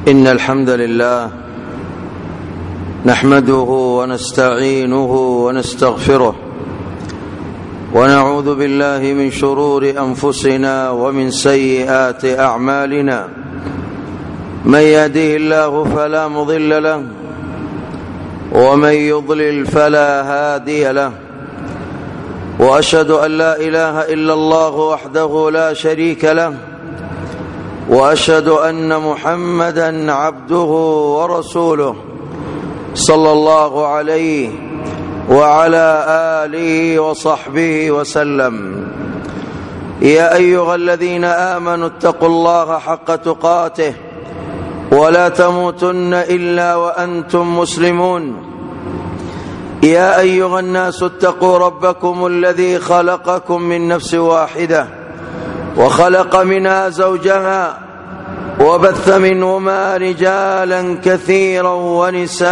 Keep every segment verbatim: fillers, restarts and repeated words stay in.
إن الحمد لله نحمده ونستعينه ونستغفره ونعوذ بالله من شرور أنفسنا ومن سيئات أعمالنا. من يهده الله فلا مضل له ومن يضلل فلا هادي له، وأشهد أن لا إله إلا الله وحده لا شريك له، وأشهد أن محمدًا عبده ورسوله صلى الله عليه وعلى آله وصحبه وسلم. يا أيها الذين آمنوا اتقوا الله حق تقاته ولا تموتن إلا وأنتم مسلمون. يا أيها الناس اتقوا ربكم الذي خلقكم من نفس واحدة وخلق منها زوجها وبث منهما رجالا كثيرا ونساء،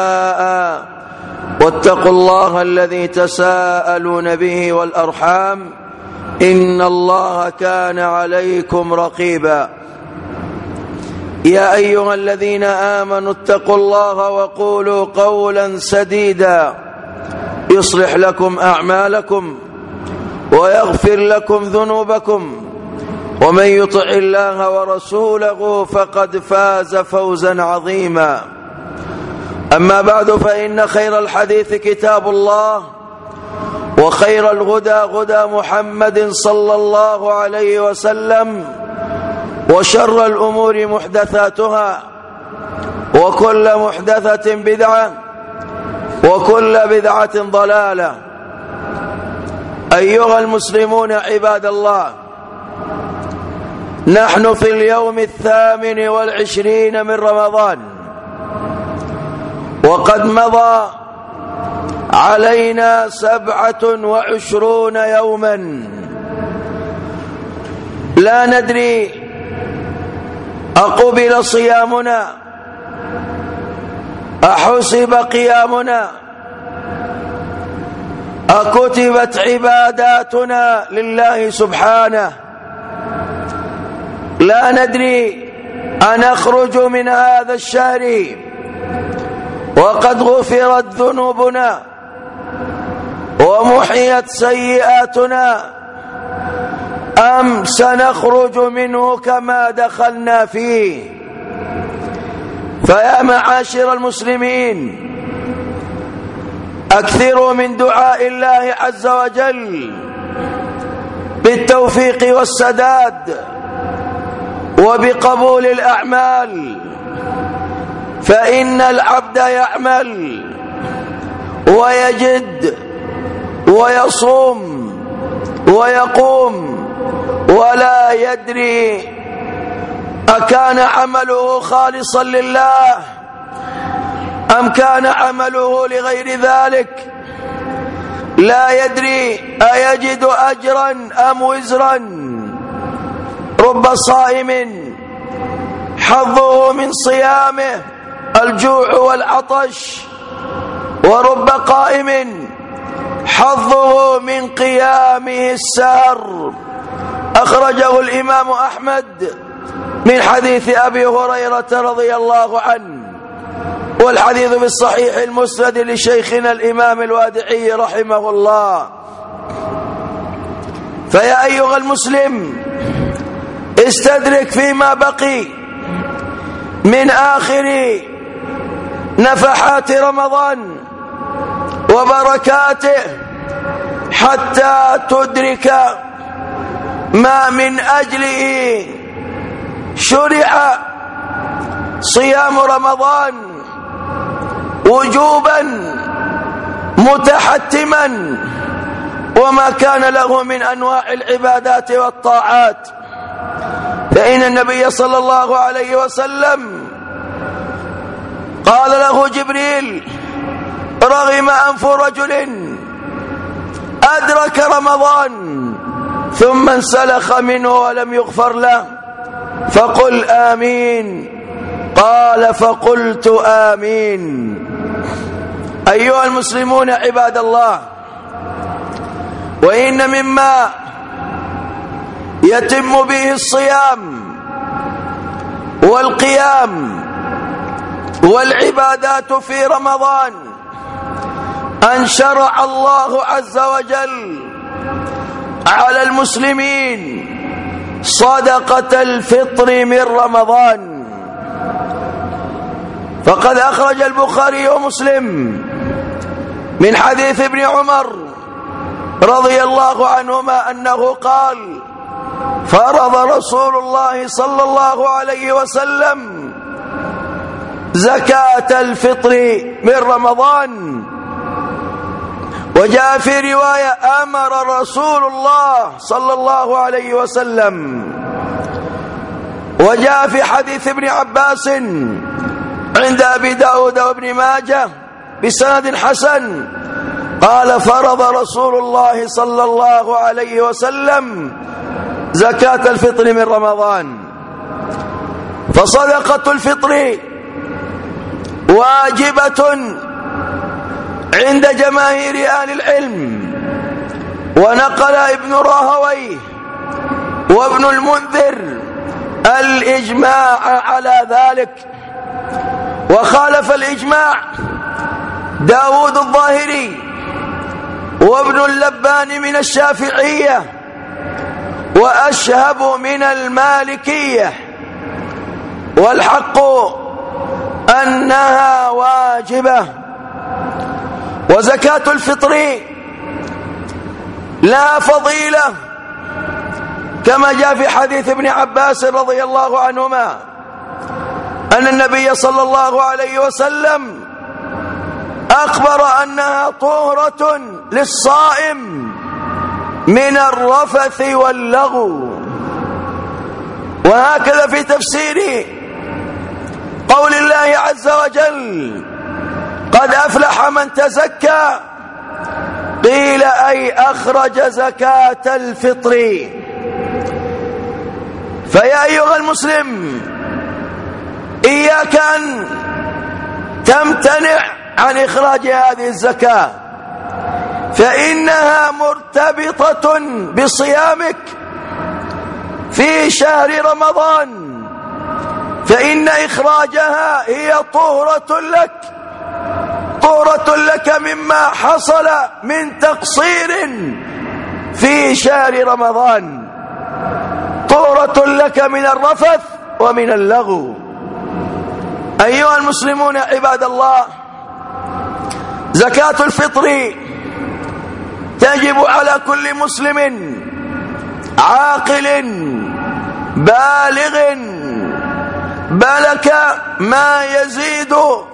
واتقوا الله الذي تساءلون به والأرحام إن الله كان عليكم رقيبا. يا أيها الذين آمنوا اتقوا الله وقولوا قولا سديدا يصلح لكم أعمالكم ويغفر لكم ذنوبكم، ومن يطع الله ورسوله فقد فاز فوزا عظيما. أما بعد، فإن خير الحديث كتاب الله، وخير الهدى هدى محمد صلى الله عليه وسلم، وشر الأمور محدثاتها، وكل محدثة بدعة، وكل بدعة ضلالة. أيها المسلمون عباد الله، نحن في اليوم الثامن والعشرين من رمضان، وقد مضى علينا سبعة وعشرون يوما لا ندري أقبل صيامنا، أحسب قيامنا، أكتبت عباداتنا لله سبحانه. لا ندري أنخرج من هذا الشهر وقد غفرت ذنوبنا ومحيت سيئاتنا، أم سنخرج منه كما دخلنا فيه. فيا معاشر المسلمين، أكثروا من دعاء الله عز وجل بالتوفيق والسداد وبقبول الأعمال، فإن العبد يعمل ويجد ويصوم ويقوم ولا يدري أكان عمله خالصا لله أم كان عمله لغير ذلك. لا يدري أيجد أجرا أم وزرا. رب صائم حظه من صيامه الجوع والعطش، ورب قائم حظه من قيامه السهر. أخرجه الإمام أحمد من حديث أبي هريرة رضي الله عنه، والحديث بالصحيح المسند لشيخنا الإمام الوادعي رحمه الله. فيا أيها المسلم، استدرك فيما بقي من آخر نفحات رمضان وبركاته حتى تدرك ما من أجله شرع صيام رمضان وجوبا متحتما، وما كان له من أنواع العبادات والطاعات. فإن النبي صلى الله عليه وسلم قال له جبريل: رغم أنف رجل أدرك رمضان ثم انسلخ منه ولم يغفر له، فقل آمين. قال: فقلت آمين. أيها المسلمون عباد الله، وإن مما يتم به الصيام والقيام والعبادات في رمضان أن شرع الله عز وجل على المسلمين صدقة الفطر من رمضان. فقد أخرج البخاري ومسلم من حديث ابن عمر رضي الله عنهما أنه قال: فرض رسول الله صلى الله عليه وسلم زكاة الفطر من رمضان. وجاء في رواية: أمر رسول الله صلى الله عليه وسلم. وجاء في حديث ابن عباس عند أبي داود وابن ماجه بسند حسن قال: فرض رسول الله صلى الله عليه وسلم زكاة الفطر من رمضان. فصدقة الفطر واجبة عند جماهير أهل العلم. ونقل ابن راهويه وابن المنذر الإجماع على ذلك. وخالف الإجماع داود الظاهري وابن اللبان من الشافعية وأشهب من المالكية. والحق أنها واجبة. وزكاة الفطر لا فضيلة كما جاء في حديث ابن عباس رضي الله عنهما أن النبي صلى الله عليه وسلم أخبر أنها طهرة للصائم من الرفث واللغو. وهكذا في تفسير قول الله عز وجل: قد أفلح من تزكى، قيل أي أخرج زكاة الفطر. فيا أيها المسلم، إياك أن تمتنع عن إخراج هذه الزكاة، فإنها مرتبطة بصيامك في شهر رمضان، فإن إخراجها هي طهرة لك طهرة لك مما حصل من تقصير في شهر رمضان، طهرة لك من الرفث ومن اللغو. أيها المسلمون عباد الله، زكاة الفطر تجب على كل مسلم عاقل بالغ بلغ ما يزيد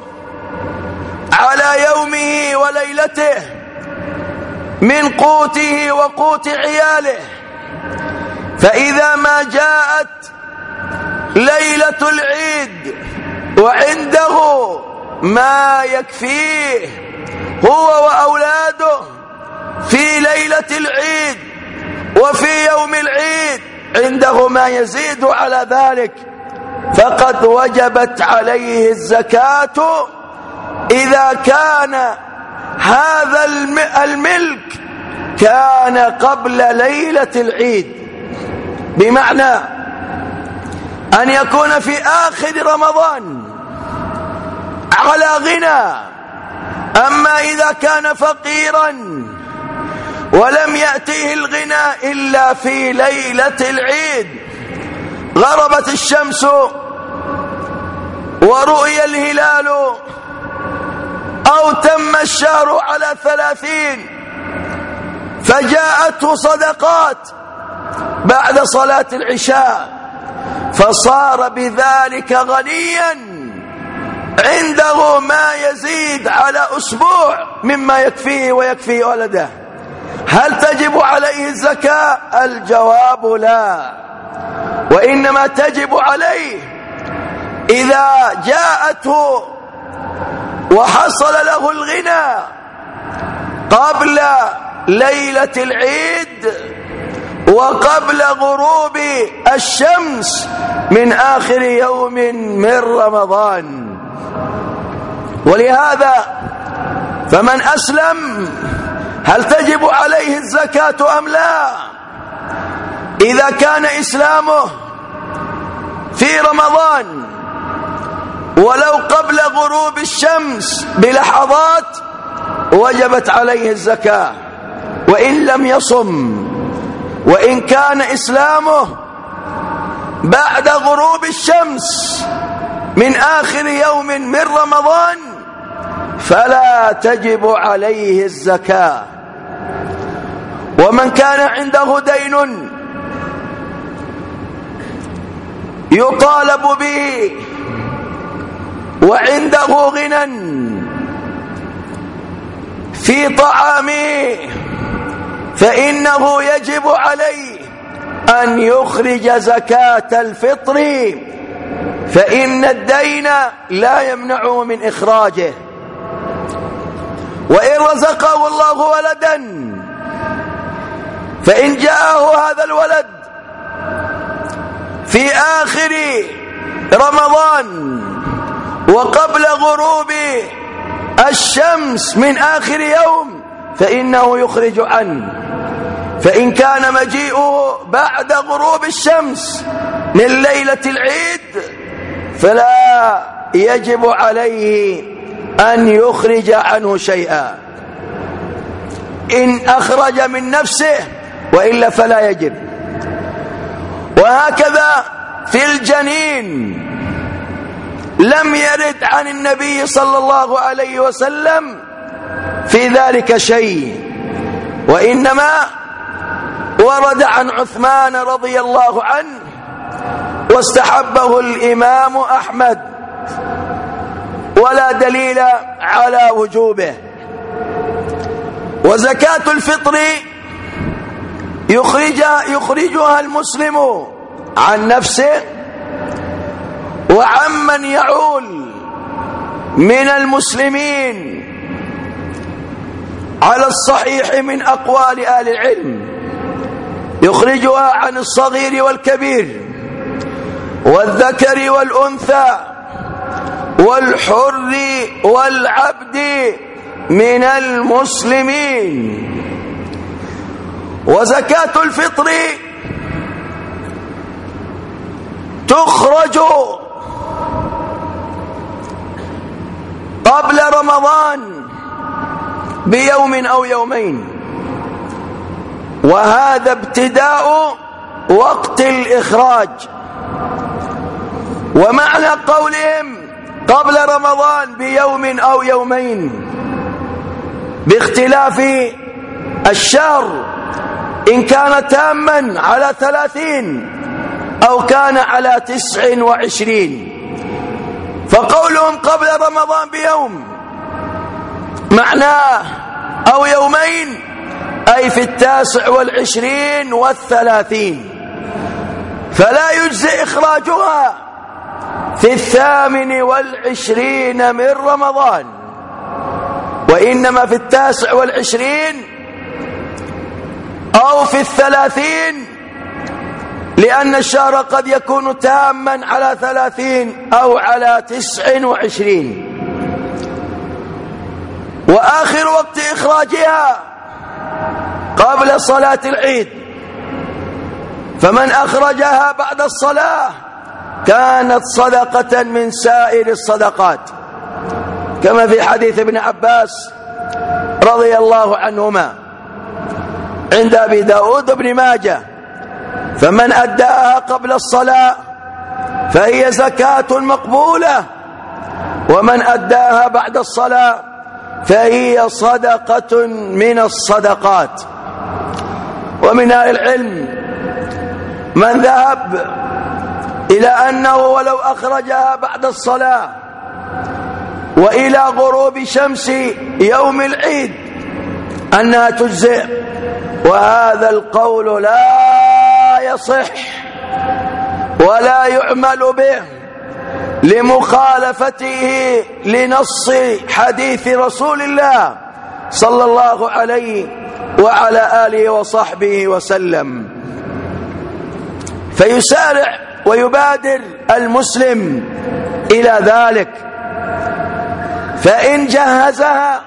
على يومه وليلته من قوته وقوت عياله. فإذا ما جاءت ليلة العيد وعنده ما يكفيه هو وأولاده في ليلة العيد وفي يوم العيد، عنده ما يزيد على ذلك، فقد وجبت عليه الزكاة إذا كان هذا الملك كان قبل ليلة العيد، بمعنى أن يكون في آخر رمضان على غنى. أما إذا كان فقيرا ولم يأته الغنى إلا في ليلة العيد، غربت الشمس ورؤي الهلال أو تم الشهر على ثلاثين فجاءته صدقات بعد صلاة العشاء، فصار بذلك غنيا عنده ما يزيد على أسبوع مما يكفيه ويكفي ولده. هل تجب عليه الزكاة؟ الجواب لا، وإنما تجب عليه إذا جاءته وحصل له الغنى قبل ليلة العيد وقبل غروب الشمس من آخر يوم من رمضان. ولهذا فمن أسلم هل تجب عليه الزكاة أم لا؟ إذا كان إسلامه في رمضان ولو قبل غروب الشمس بلحظات وجبت عليه الزكاة، وإن لم يصم، وإن كان إسلامه بعد غروب الشمس من آخر يوم من رمضان فلا تجب عليه الزكاة. ومن كان عنده دين يطالب به وعنده غنى في طعامه فإنه يجب عليه أن يخرج زكاة الفطر، فإن الدين لا يمنعه من إخراجه. وإن رزقه الله ولدا فإن جاءه هذا الولد في آخر رمضان وقبل غروب الشمس من آخر يوم فإنه يخرج عنه. فإن كان مجيئه بعد غروب الشمس من ليلة العيد فلا يجب عليه أن يخرج عنه شيئا إن أخرج من نفسه، وإلا فلا يجب. وهكذا في الجنين لم يرد عن النبي صلى الله عليه وسلم في ذلك شيء، وإنما ورد عن عثمان رضي الله عنه واستحبه الإمام أحمد، ولا دليل على وجوبه. وزكاة الفطر يخرجها, يخرجها المسلم عن نفسه وعمن يعول من المسلمين على الصحيح من أقوال أهل العلم. يخرجها عن الصغير والكبير والذكر والأنثى والحر والعبد من المسلمين. وزكاة الفطر تخرج قبل رمضان بيوم أو يومين، وهذا ابتداء وقت الإخراج. ومعنى قولهم قبل رمضان بيوم أو يومين باختلاف الشهر، إن كان تاما على ثلاثين أو كان على تسع وعشرين. فقولهم قبل رمضان بيوم معناه أو يومين أي في التاسع والعشرين والثلاثين، فلا يجزئ إخراجها في الثامن والعشرين من رمضان، وإنما في التاسع والعشرين أو في الثلاثين، لأن الشهر قد يكون تاما على ثلاثين أو على تسع وعشرين. وآخر وقت إخراجها قبل صلاة العيد، فمن أخرجها بعد الصلاة كانت صدقة من سائر الصدقات، كما في حديث ابن عباس رضي الله عنهما عند أبي داود بن ماجه: فمن أداها قبل الصلاة فهي زكاة مقبولة، ومن أداها بعد الصلاة فهي صدقة من الصدقات. ومن أهل العلم من ذهب إلى أنه ولو أخرجها بعد الصلاة وإلى غروب شمس يوم العيد أنها تجزئ، وهذا القول لا يصح ولا يعمل به لمخالفته لنص حديث رسول الله صلى الله عليه وعلى آله وصحبه وسلم. فيسارع ويبادر المسلم إلى ذلك، فإن جهزها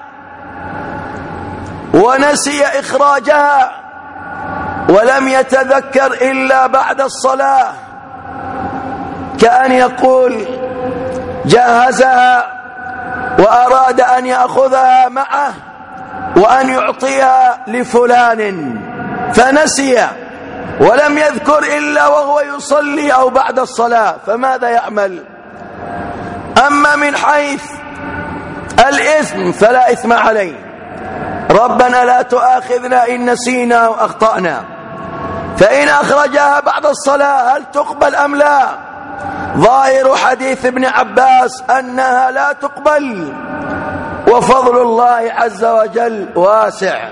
ونسي إخراجها ولم يتذكر إلا بعد الصلاة كأن يقول جهزها وأراد أن يأخذها معه وأن يعطيها لفلان فنسي ولم يذكر إلا وهو يصلي أو بعد الصلاة، فماذا يعمل؟ أما من حيث الإثم فلا إثم عليه، ربنا لا تؤاخذنا إن نسينا أو أخطأنا. فإن أخرجها بعد الصلاة هل تقبل أم لا؟ ظاهر حديث ابن عباس أنها لا تقبل، وفضل الله عز وجل واسع.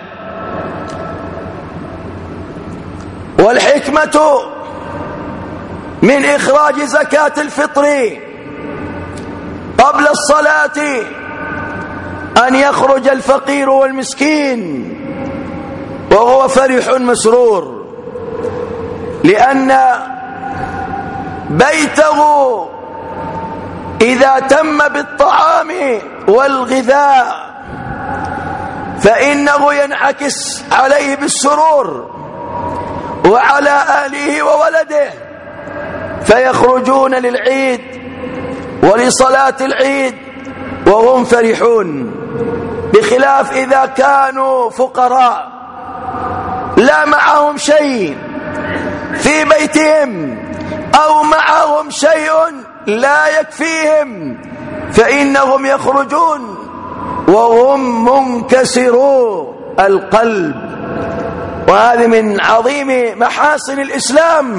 والحكمة من إخراج زكاة الفطر قبل الصلاة أن يخرج الفقير والمسكين وهو فرح مسرور، لأن بيته إذا تم بالطعام والغذاء فإنه ينعكس عليه بالسرور وعلى أهله وولده، فيخرجون للعيد ولصلاة العيد وهم فرحون، بخلاف إذا كانوا فقراء لا معهم شيء في بيتهم أو معهم شيء لا يكفيهم، فإنهم يخرجون وهم منكسرو القلب. وهذه من عظيم محاسن الإسلام،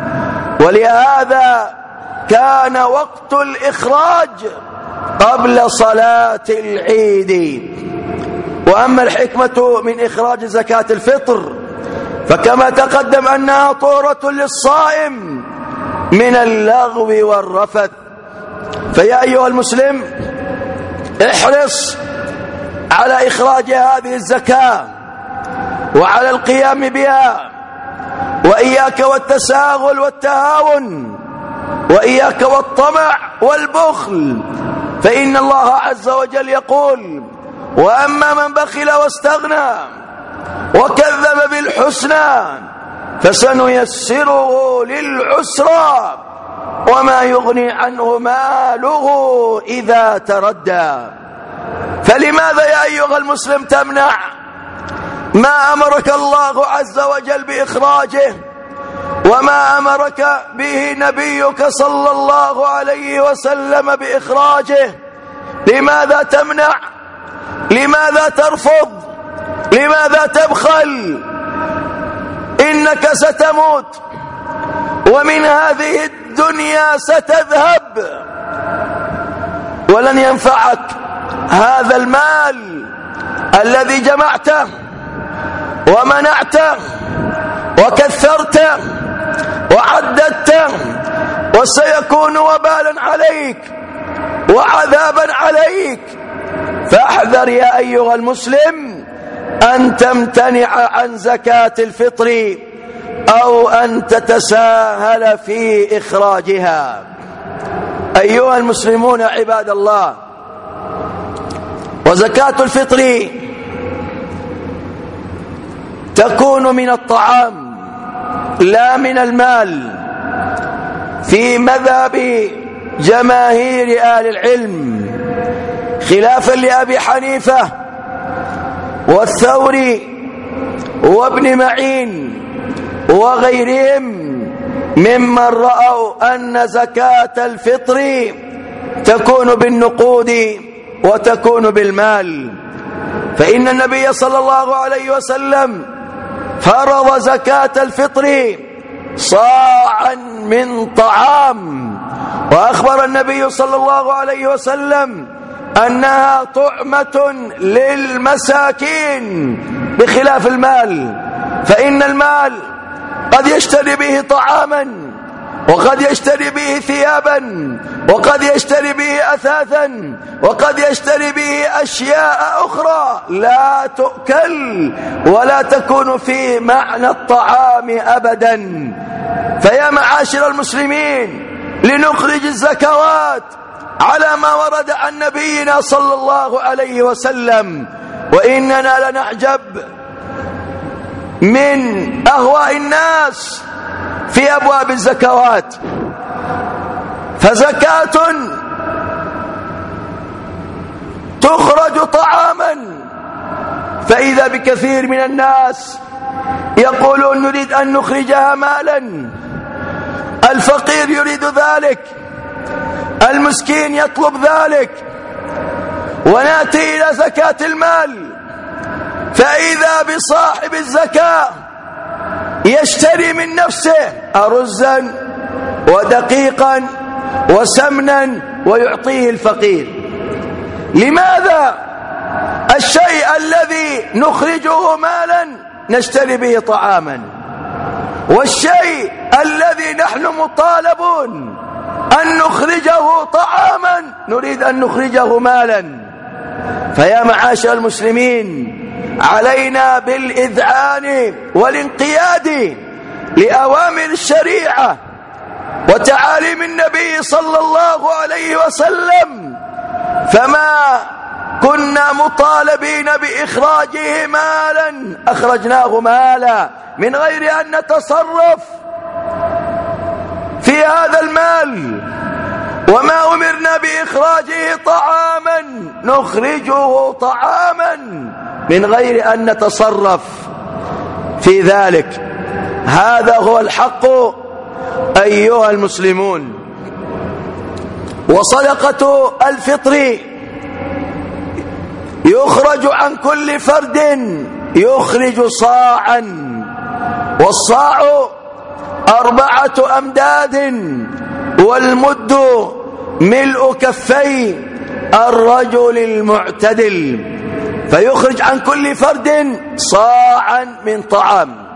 ولهذا كان وقت الإخراج قبل صلاة العيد. وأما الحكمة من إخراج زكاة الفطر فكما تقدم أنها طهرة للصائم من اللغو والرفث. فيا أيها المسلم احرص على إخراج هذه الزكاة وعلى القيام بها، وإياك والتساغل والتهاون، وإياك والطمع والبخل، فإن الله عز وجل يقول: وأما من بخل واستغنى وكذب بالحسنى فسنيسره للعسرى وما يغني عنه ماله إذا تردى. فلماذا يا أيها المسلم تمنع ما أمرك الله عز وجل بإخراجه وما أمرك به نبيك صلى الله عليه وسلم بإخراجه؟ لماذا تمنع؟ لماذا ترفض؟ لماذا تبخل؟ إنك ستموت ومن هذه الدنيا ستذهب، ولن ينفعك هذا المال الذي جمعته ومنعته وكثرته وعددته، وسيكون وبالا عليك وعذابا عليك. فاحذر يا أيها المسلم أن تمتنع عن زكاة الفطر أو أن تتساهل في إخراجها. أيها المسلمون عباد الله، وزكاة الفطر تكون من الطعام لا من المال في مذهب جماهير أهل العلم، خلافا لأبي حنيفة والثوري وابن معين وغيرهم ممن رأوا أن زكاة الفطر تكون بالنقود وتكون بالمال. فإن النبي صلى الله عليه وسلم فرض زكاة الفطر صاعا من طعام، وأخبر النبي صلى الله عليه وسلم أنها طعمة للمساكين بخلاف المال، فإن المال قد يشتري به طعاما وقد يشتري به ثيابا وقد يشتري به أثاثا وقد يشتري به أشياء أخرى لا تؤكل ولا تكون في معنى الطعام أبدا. فيا معاشر المسلمين، لنخرج الزكوات على ما ورد عن نبينا صلى الله عليه وسلم. وإننا لنعجب من أهواء الناس في أبواب الزكوات، فزكاة تخرج طعاما، فإذا بكثير من الناس يقولون نريد أن نخرجها مالا، الفقير يريد ذلك، المسكين يطلب ذلك، ونأتي إلى زكاة المال فإذا بصاحب الزكاة يشتري من نفسه أرزا ودقيقا وسمنا ويعطيه الفقير. لماذا؟ الشيء الذي نخرجه مالا نشتري به طعاما، والشيء الذي نحن مطالبون أن نخرجه طعاما نريد أن نخرجه مالا. فيا معاشر المسلمين، علينا بالإذعان والانقياد لأوامر الشريعة وتعاليم النبي صلى الله عليه وسلم، فما كنا مطالبين بإخراجه مالا أخرجناه مالا من غير أن نتصرف في هذا المال، وما أمرنا بإخراجه طعاما نخرجه طعاما من غير أن نتصرف في ذلك. هذا هو الحق أيها المسلمون. وصدقة الفطر يخرج عن كل فرد يخرج صاعا، والصاع أربعة أمداد، والمد ملء كفي الرجل المعتدل، فيخرج عن كل فرد صاعا من طعام،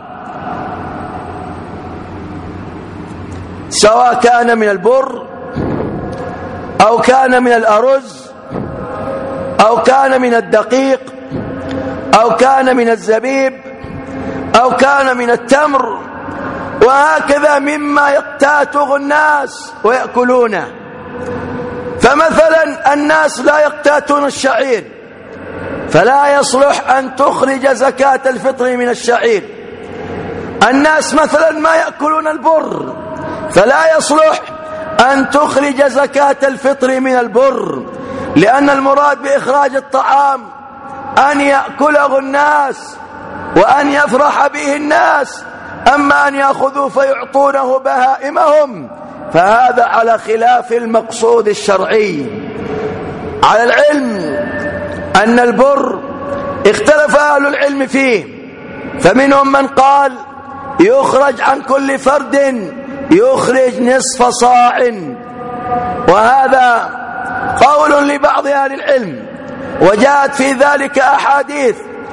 سواء كان من البر أو كان من الأرز أو كان من الدقيق أو كان من الزبيب أو كان من التمر، وهكذا مما يقتاته الناس ويأكلونه. فمثلا الناس لا يقتاتون الشعير، فلا يصلح أن تخرج زكاة الفطر من الشعير. الناس مثلا ما يأكلون البر، فلا يصلح أن تخرج زكاة الفطر من البر، لأن المراد بإخراج الطعام أن يأكله الناس وأن يفرح به الناس، أما أن يأخذوا فيعطونه بهائمهم فهذا على خلاف المقصود الشرعي. على العلم أن البر اختلف أهل العلم فيه، فمنهم من قال يخرج عن كل فرد يخرج نصف صاع، وهذا قول لبعض أهل العلم، وجاءت في ذلك أحاديث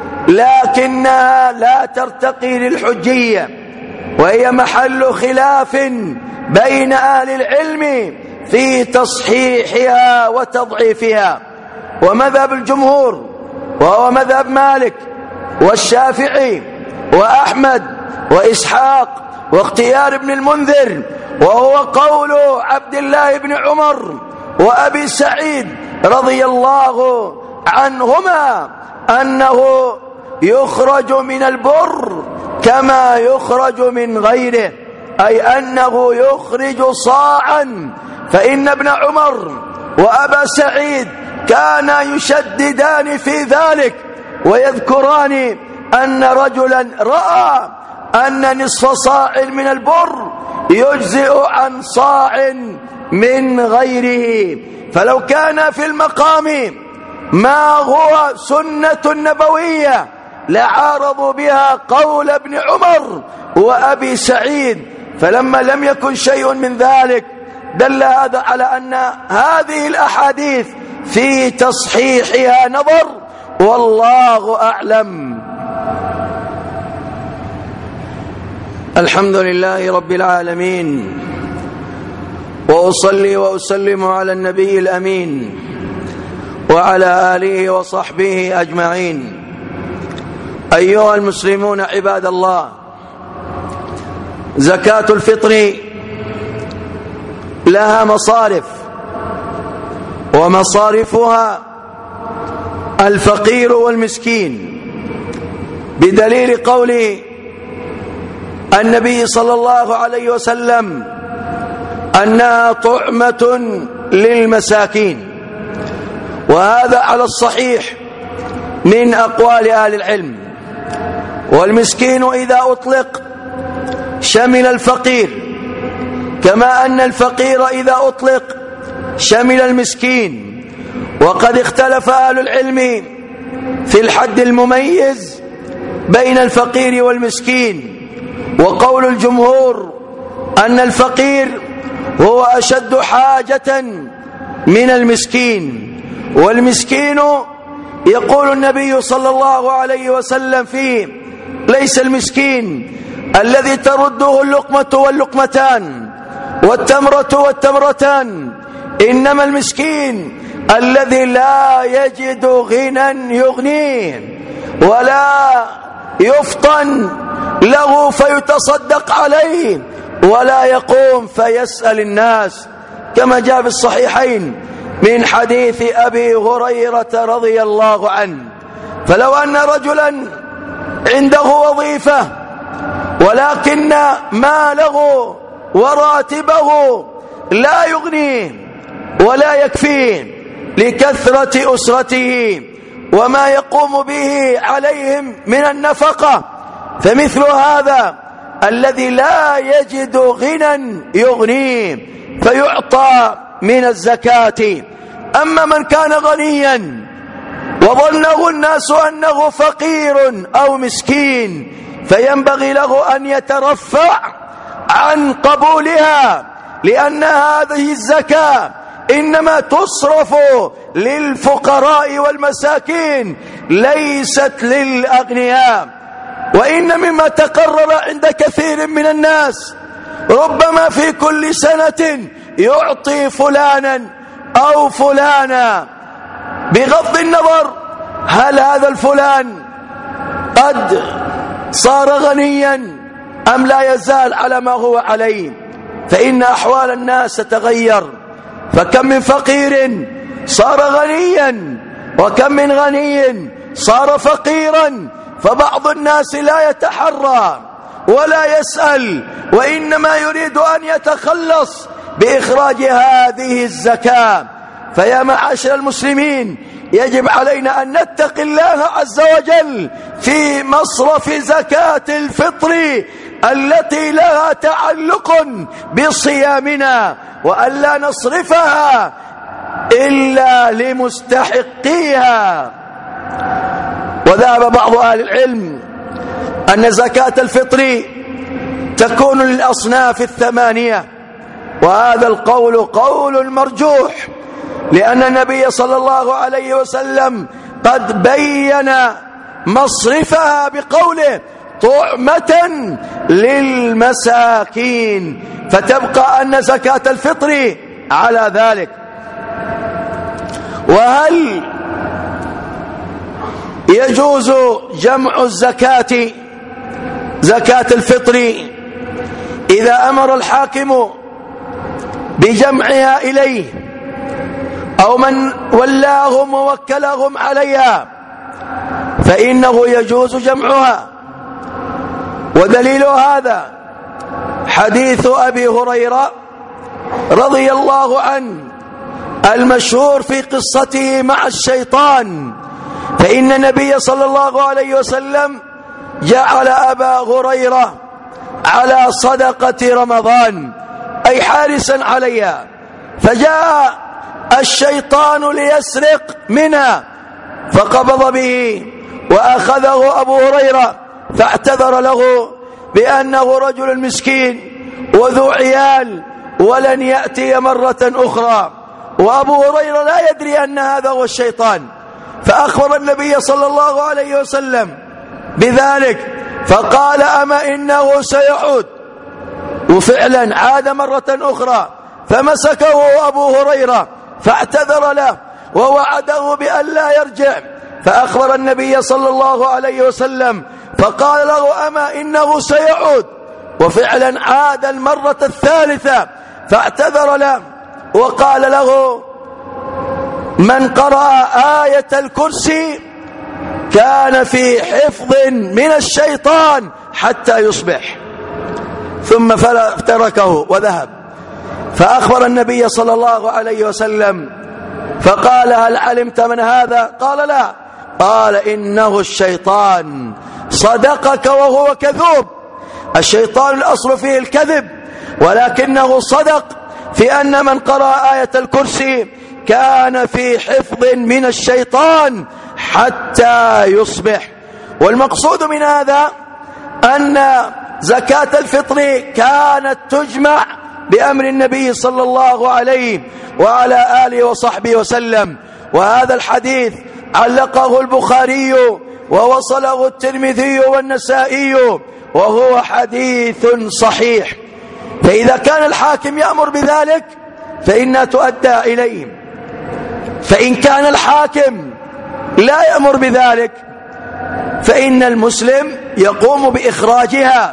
لكنها لا ترتقي للحجية، وهي محل خلاف بين أهل العلم في تصحيحها وتضعيفها. ومذهب الجمهور وهو مذهب مالك والشافعي وأحمد وإسحاق واختيار ابن المنذر، وهو قول عبد الله بن عمر وأبي سعيد رضي الله عنهما، أنه يخرج من البر كما يخرج من غيره، أي أنه يخرج صاعا. فإن ابن عمر وأبا سعيد كانا يشددان في ذلك ويذكران أن رجلا رأى أن نصف صاع من البر يجزئ عن صاع من غيره، فلو كان في المقام ما هو سنة نبوية لعارضوا بها قول ابن عمر وأبي سعيد، فلما لم يكن شيء من ذلك دل هذا على أن هذه الأحاديث في تصحيحها نظر، والله أعلم. الحمد لله رب العالمين، وأصلي وأسلم على النبي الأمين وعلى آله وصحبه أجمعين. أيها المسلمون عباد الله، زكاة الفطر لها مصارف، ومصارفها الفقير والمسكين، بدليل قول النبي صلى الله عليه وسلم: أنها طعمة للمساكين، وهذا على الصحيح من أقوال أهل العلم. والمسكين إذا أطلق شمل الفقير، كما أن الفقير إذا أطلق شمل المسكين. وقد اختلف أهل العلم في الحد المميز بين الفقير والمسكين، وقول الجمهور أن الفقير هو أشد حاجة من المسكين. والمسكين يقول النبي صلى الله عليه وسلم فيه: ليس المسكين الذي ترده اللقمة واللقمتان والتمرة والتمرتان، إنما المسكين الذي لا يجد غنى يغنيه ولا يفطن له فيتصدق عليه ولا يقوم فيسأل الناس، كما جاء في الصحيحين من حديث أبي هريرة رضي الله عنه. فلو أن رجلا عنده وظيفة ولكن ماله وراتبه لا يغنيه ولا يكفيه لكثرة أسرته وما يقوم به عليهم من النفقة، فمثل هذا الذي لا يجد غنى يغنيه فيعطى من الزكاة. أما من كان غنيا وظنه الناس أنه فقير أو مسكين فينبغي له أن يترفع عن قبولها، لأن هذه الزكاة إنما تصرف للفقراء والمساكين ليست للأغنياء. وإن مما تقرر عند كثير من الناس ربما في كل سنة يعطي فلانا أو فلانا، بغض النظر هل هذا الفلان قد صار غنيا أم لا يزال على ما هو عليه، فإن أحوال الناس تتغير. فكم من فقير صار غنيا وكم من غني صار فقيرا، فبعض الناس لا يتحرى ولا يسأل، وإنما يريد أن يتخلص بإخراج هذه الزكاة. فيا معاشر المسلمين، يجب علينا أن نتقي الله عز وجل في مصرف زكاة الفطر التي لها تعلق بصيامنا، وألا نصرفها إلا لمستحقيها. وذهب بعض أهل العلم أن زكاة الفطر تكون للأصناف الثمانية، وهذا القول قول مرجوح، لأن النبي صلى الله عليه وسلم قد بين مصرفها بقوله: طعمة للمساكين، فتبقى أن زكاة الفطر على ذلك. وهل يجوز جمع الزكاة زكاة الفطر إذا أمر الحاكم بجمعها إليه أو من ولاهم ووكلهم عليها، فإنه يجوز جمعها. ودليل هذا حديث أبي هريرة رضي الله عنه المشهور في قصته مع الشيطان، فإن النبي صلى الله عليه وسلم جعل أبا هريرة على صدقة رمضان، أي حارسا عليها، فجاء الشيطان ليسرق منها فقبض به وأخذه أبو هريرة، فاعتذر له بأنه رجل مسكين وذو عيال ولن يأتي مرة أخرى، وأبو هريرة لا يدري أن هذا هو الشيطان، فأخبر النبي صلى الله عليه وسلم بذلك، فقال: أما إنه سيعود. وفعلا عاد مرة أخرى فمسكه أبو هريرة فاعتذر له ووعده بأن لا يرجع، فأخبر النبي صلى الله عليه وسلم فقال له: أما إنه سيعود. وفعلا عاد المرة الثالثة فاعتذر له وقال له: من قرأ آية الكرسي كان في حفظ من الشيطان حتى يصبح، ثم تركه وذهب. فأخبر النبي صلى الله عليه وسلم فقال: هل علمت من هذا؟ قال: لا. قال: إنه الشيطان، صدقك وهو كذوب. الشيطان الأصل فيه الكذب، ولكنه صدق في أن من قرأ آية الكرسي كان في حفظ من الشيطان حتى يصبح. والمقصود من هذا أن زكاة الفطر كانت تجمع بأمر النبي صلى الله عليه وعلى آله وصحبه وسلم. وهذا الحديث علقه البخاري ووصله الترمذي والنسائي، وهو حديث صحيح. فإذا كان الحاكم يأمر بذلك فإنها تؤدى إليه، فإن كان الحاكم لا يأمر بذلك فإن المسلم يقوم بإخراجها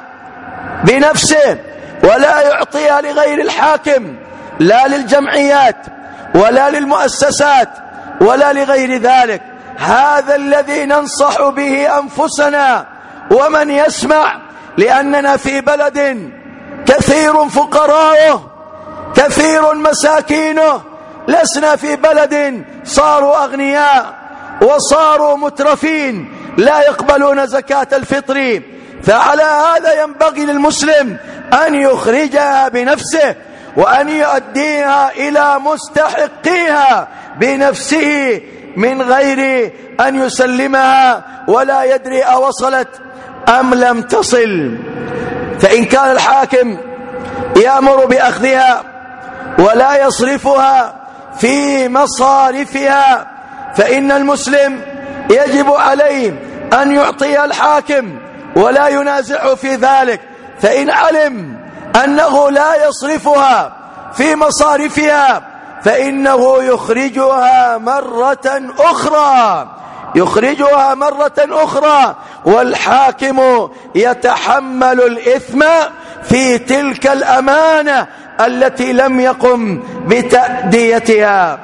بنفسه، ولا يعطيها لغير الحاكم، لا للجمعيات ولا للمؤسسات ولا لغير ذلك. هذا الذي ننصح به أنفسنا ومن يسمع، لأننا في بلد كثير فقراؤه كثير مساكينه، لسنا في بلد صاروا أغنياء وصاروا مترفين لا يقبلون زكاة الفطر. فعلى هذا ينبغي للمسلم أن يخرجها بنفسه وأن يؤديها إلى مستحقيها بنفسه من غير أن يسلمها ولا يدري أوصلت أم لم تصل. فإن كان الحاكم يأمر بأخذها ولا يصرفها في مصارفها فإن المسلم يجب عليه أن يعطي الحاكم ولا ينازعه في ذلك. فإن علم أنه لا يصرفها في مصارفها فإنه يخرجها مرة أخرى يخرجها مرة أخرى والحاكم يتحمل الإثم في تلك الأمانة التي لم يقم بتأديتها.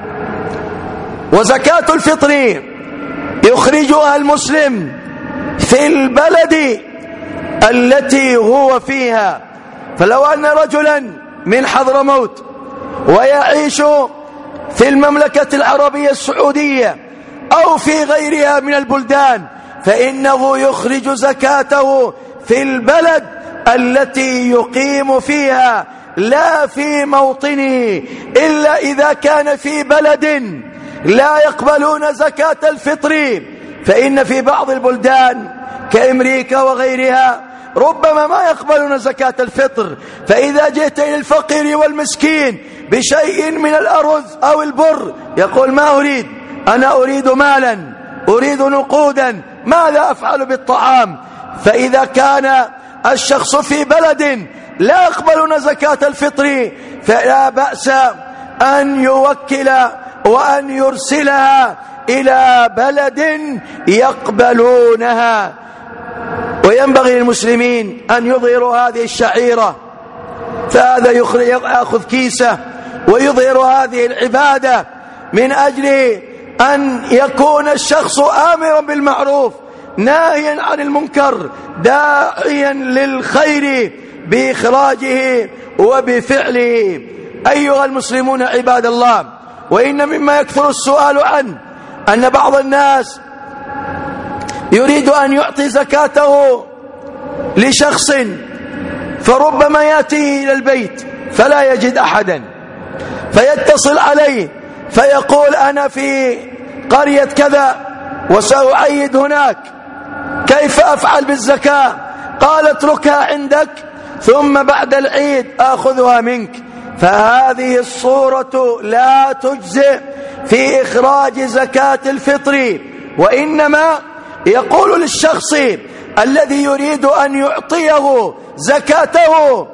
وزكاة الفطر يخرجها المسلم في البلد التي هو فيها. فلو أن رجلا من حضرموت ويعيش في المملكة العربية السعودية أو في غيرها من البلدان فإنه يخرج زكاته في البلد التي يقيم فيها لا في موطنه، إلا إذا كان في بلد لا يقبلون زكاة الفطر. فإن في بعض البلدان كأمريكا وغيرها ربما ما يقبلون زكاة الفطر، فإذا جئت إلى الفقير والمسكين بشيء من الأرز أو البر يقول: ما أريد، أنا أريد مالا، أريد نقودا، ماذا أفعل بالطعام؟ فإذا كان الشخص في بلد لا يقبلون زكاة الفطر فلا بأس أن يوكل وأن يرسلها إلى بلد يقبلونها. وينبغي للمسلمين أن يظهروا هذه الشعيرة، فهذا يأخذ كيسه ويظهر هذه العبادة من أجل أن يكون الشخص آمرا بالمعروف ناهيا عن المنكر داعيا للخير بإخراجه وبفعله. أيها المسلمون عباد الله، وإن مما يكثر السؤال عنه أن بعض الناس يريد أن يعطي زكاته لشخص فربما يأتي إلى البيت فلا يجد أحدا فيتصل عليه فيقول: أنا في قرية كذا وسأعيد هناك، كيف أفعل بالزكاة؟ قال: اتركها عندك ثم بعد العيد آخذها منك. فهذه الصورة لا تجزئ في إخراج زكاة الفطر، وإنما يقول للشخص الذي يريد أن يعطيه زكاته: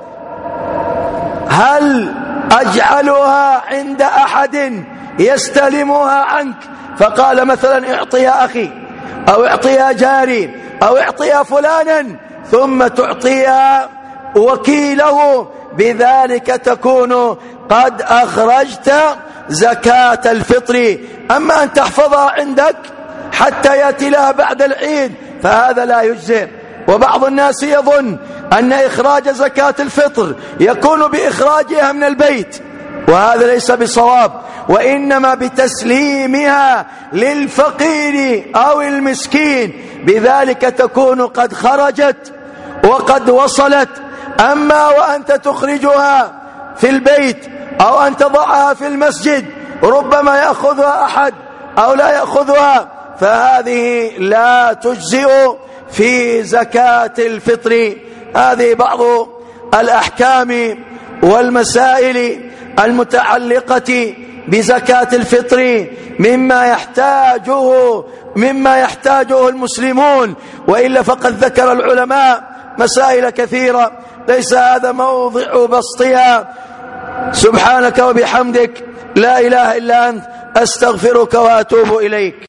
هل أجعلها عند أحد يستلمها عنك؟ فقال مثلا: اعطيها أخي أو اعطيها جاري أو اعطيها فلانا، ثم تعطيها وكيله، بذلك تكون قد أخرجت زكاة الفطر. أما أن تحفظها عندك حتى يأتي لها بعد العيد فهذا لا يجزئ. وبعض الناس يظن أن إخراج زكاة الفطر يكون بإخراجها من البيت، وهذا ليس بصواب، وإنما بتسليمها للفقير أو المسكين، بذلك تكون قد خرجت وقد وصلت. أما وأنت تخرجها في البيت أو أن تضعها في المسجد ربما يأخذها أحد أو لا يأخذها، فهذه لا تجزئ في زكاة الفطر. هذه بعض الأحكام والمسائل المتعلقة بزكاة الفطر مما يحتاجه مما يحتاجه المسلمون، وإلا فقد ذكر العلماء مسائل كثيرة ليس هذا موضع بسطها. سبحانك وبحمدك لا إله إلا أنت أستغفرك وأتوب إليك.